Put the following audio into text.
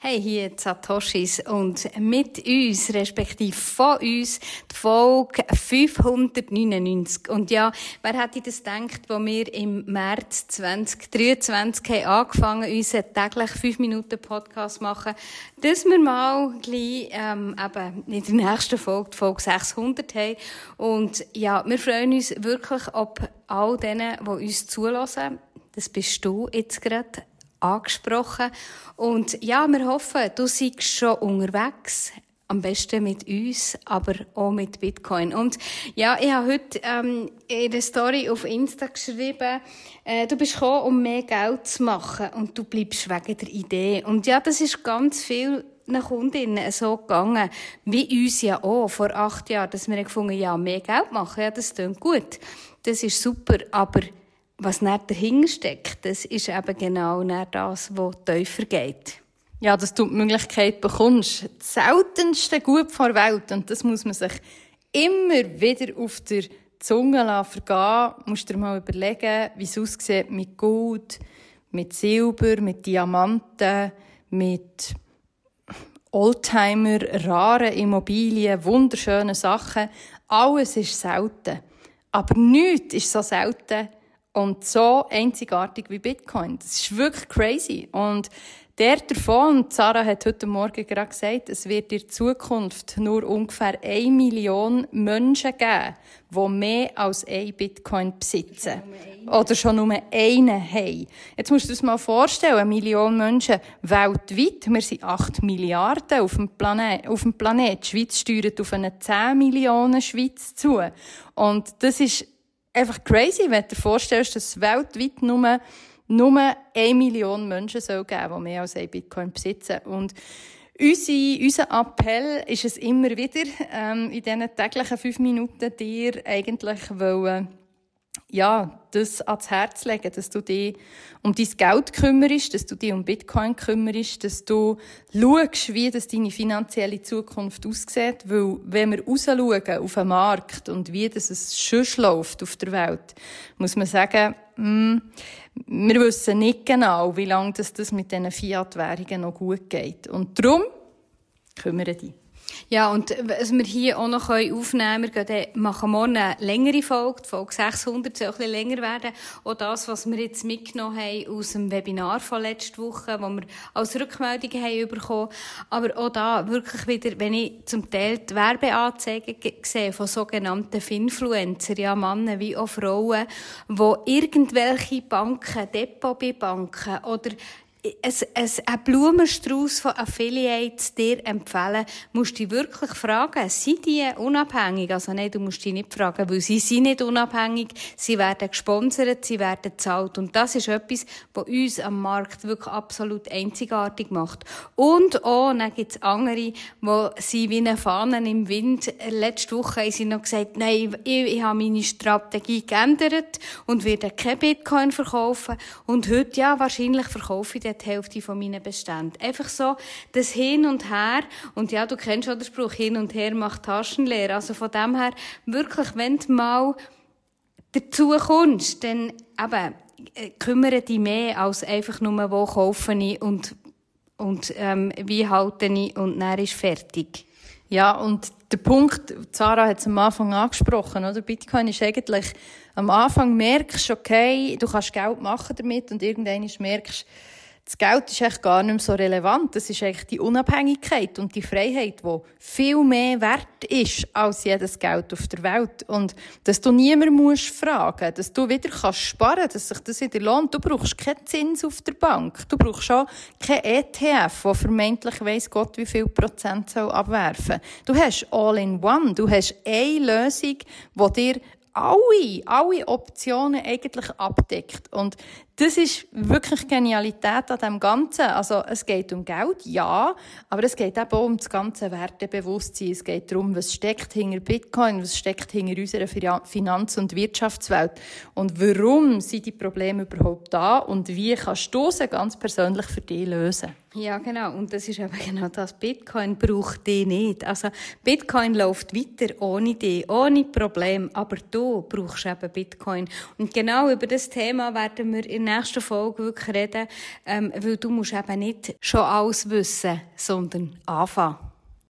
Hey, hier die Satoshis und mit uns, respektive von uns, die Folge 599. Und ja, wer hätte das gedacht, als wir im März 2023 haben angefangen, unseren täglich 5-Minuten-Podcast zu machen, dass wir mal gleich, eben in der nächsten Folge, die Folge 600 haben. Und ja, wir freuen uns wirklich, ob all denen, die uns zulassen, das bist du jetzt gerade, angesprochen. Und ja, wir hoffen, du seist schon unterwegs. Am besten mit uns, aber auch mit Bitcoin. Und ja, ich habe heute in der Story auf Insta geschrieben, du bist gekommen, um mehr Geld zu machen und du bleibst wegen der Idee. Und ja, das ist ganz viel nach Kundinnen so gegangen, wie uns ja auch vor 8 Jahren, dass wir gefunden haben, ja, mehr Geld machen, ja, das klingt gut. Das ist super, aber was nicht dahinter steckt, das ist eben genau das, was tiefer geht. Ja, dass du die Möglichkeit bekommst, das seltenste Gut der Welt, und das muss man sich immer wieder auf der Zunge vergehen. Du musst dir mal überlegen, wie es aussieht mit Gold, mit Silber, mit Diamanten, mit Oldtimer, raren Immobilien, wunderschönen Sachen. Alles ist selten. Aber nichts ist so selten und so einzigartig wie Bitcoin. Das ist wirklich crazy. Und der davon, und Sarah hat heute Morgen gerade gesagt, es wird in Zukunft nur ungefähr 1 Million Menschen geben, die mehr als 1 Bitcoin besitzen. Oder schon nur einen haben. Jetzt musst du dir das mal vorstellen, 1 Million Menschen weltweit. Wir sind 8 Milliarden auf dem Planet. Die Schweiz steuert auf eine 10 Millionen Schweiz zu. Und das ist einfach crazy, wenn du dir vorstellst, dass es weltweit nur 1 Million Menschen soll geben, die mehr als 1 Bitcoin besitzen. Und unser Appell ist es immer wieder, in diesen täglichen 5 Minuten dir eigentlich das ans Herz legen, dass du dich um dein Geld kümmerst, dass du dich um Bitcoin kümmerst, dass du schaust, wie das deine finanzielle Zukunft aussieht. Weil, wenn wir rausschauen auf den Markt und wie das es sonst läuft auf der Welt, muss man sagen, wir wissen nicht genau, wie lange das mit diesen Fiat-Währungen noch gut geht. Und darum kümmere dich. Ja, und was wir hier auch noch aufnehmen können, wir machen morgen eine längere Folge, die Folge 600 soll ein bisschen länger werden. Auch das, was wir jetzt mitgenommen haben aus dem Webinar von letzter Woche, wo wir als Rückmeldung haben bekommen. Aber auch da wirklich wieder, wenn ich zum Teil die Werbeanzeigen sehe von sogenannten Finfluencer, ja, Männer wie auch Frauen, die irgendwelche Banken, Depot bei Banken oder ein Blumenstrauß von Affiliates dir empfehlen, musst du dich wirklich fragen, sind die unabhängig? Also nein, du musst dich nicht fragen, weil sie sind nicht unabhängig, sie werden gesponsert, sie werden gezahlt. Und das ist etwas, was uns am Markt wirklich absolut einzigartig macht. Und auch, dann gibt's andere, die sind wie eine Fahne im Wind. Letzte Woche haben sie noch gesagt, nein, ich habe meine Strategie geändert und werde kein Bitcoin verkaufen. Und heute, ja, wahrscheinlich verkaufe ich die Hälfte von meinen Beständen. Einfach so, das Hin und Her. Und ja, du kennst schon den Spruch, hin und her macht Taschen leer. Also von dem her, wirklich, wenn du mal dazu kommst, dann eben, kümmere dich mehr als einfach nur, wo kaufe ich und wie halte ich und dann ist fertig. Ja, und der Punkt, Sarah hat es am Anfang angesprochen, oder? Bitcoin ist eigentlich, am Anfang merkst du, okay, du kannst Geld machen damit und irgendwann merkst, das Geld ist eigentlich gar nicht mehr so relevant. Das ist eigentlich die Unabhängigkeit und die Freiheit, die viel mehr wert ist als jedes Geld auf der Welt. Und dass du niemanden musst fragen, dass du wieder kannst sparen, dass sich das wieder lohnt. Du brauchst keinen Zins auf der Bank. Du brauchst auch kein ETF, der vermeintlich weiss Gott wie viel Prozent soll abwerfen. Du hast All-in-One. Du hast eine Lösung, die dir alle Optionen eigentlich abdeckt. Und das ist wirklich Genialität an dem Ganzen. Also, es geht um Geld, ja, aber es geht eben auch um das ganze Wertebewusstsein. Es geht darum, was steckt hinter Bitcoin, was steckt hinter unserer Finanz- und Wirtschaftswelt. Und warum sind die Probleme überhaupt da und wie kannst du sie ganz persönlich für dich lösen? Ja, genau. Und das ist eben genau das. Bitcoin braucht dich nicht. Also, Bitcoin läuft weiter ohne dich, ohne Problem. Aber du brauchst eben Bitcoin. Und genau über das Thema werden wir in der nächsten Folge wirklich reden, weil du musst eben nicht schon alles wissen, sondern anfangen.